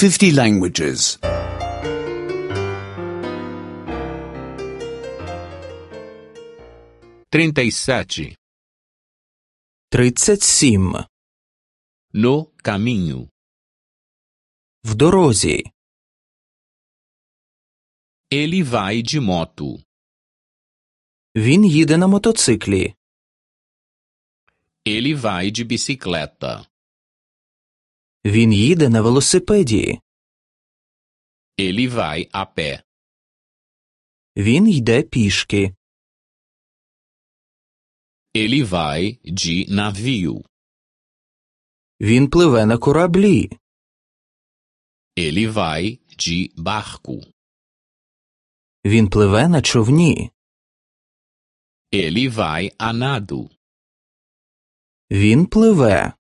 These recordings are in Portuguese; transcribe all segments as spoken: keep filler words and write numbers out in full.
fifty languages. trinta e sete. Тридцять сім. No caminho. В дорозі. Ele vai de moto. Він їде на мотоциклі. Ele vai de bicicleta. Він їде на велосипеді. Ele vai a pé. Він йде пішки. Ele vai de navio. Він пливе на кораблі. Ele vai de barco. Він пливе на човні. Ele vai a nado. Він пливе.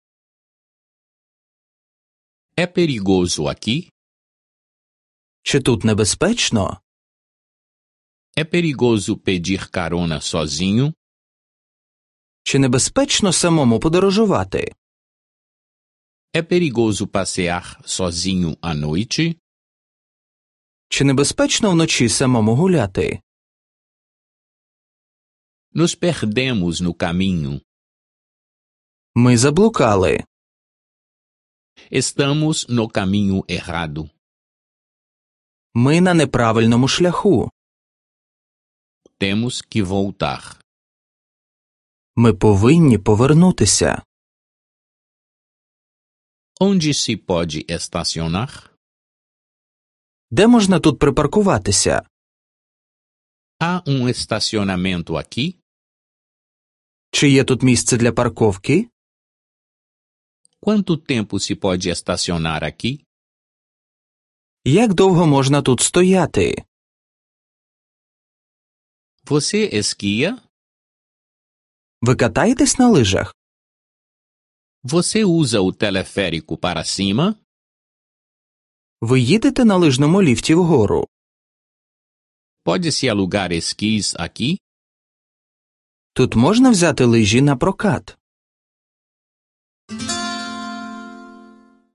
É perigoso aqui? Чи тут небезпечно? É perigoso pedir carona sozinho? Чи небезпечно самому подорожувати? É perigoso passear sozinho à noite? Чи небезпечно вночі самому гуляти? Nos perdemos no caminho. Ми заблукали. Estamos no caminho errado. Ми на неправильному шляху. Temos que voltar. Ми повинні повернутися. Onde se pode estacionar? Де можна тут припаркуватися? Há um estacionamento aqui? Чи є тут місце для парковки? Quanto tempo se pode estacionar aqui? Як довго можна тут стояти? Você esquia? Ви катаєтесь на лижах? Você usa o teleférico para cima? Ви їдете на лижному ліфті вгору? Pode-se alugar esquis aqui? Тут можна взяти лижі на прокат?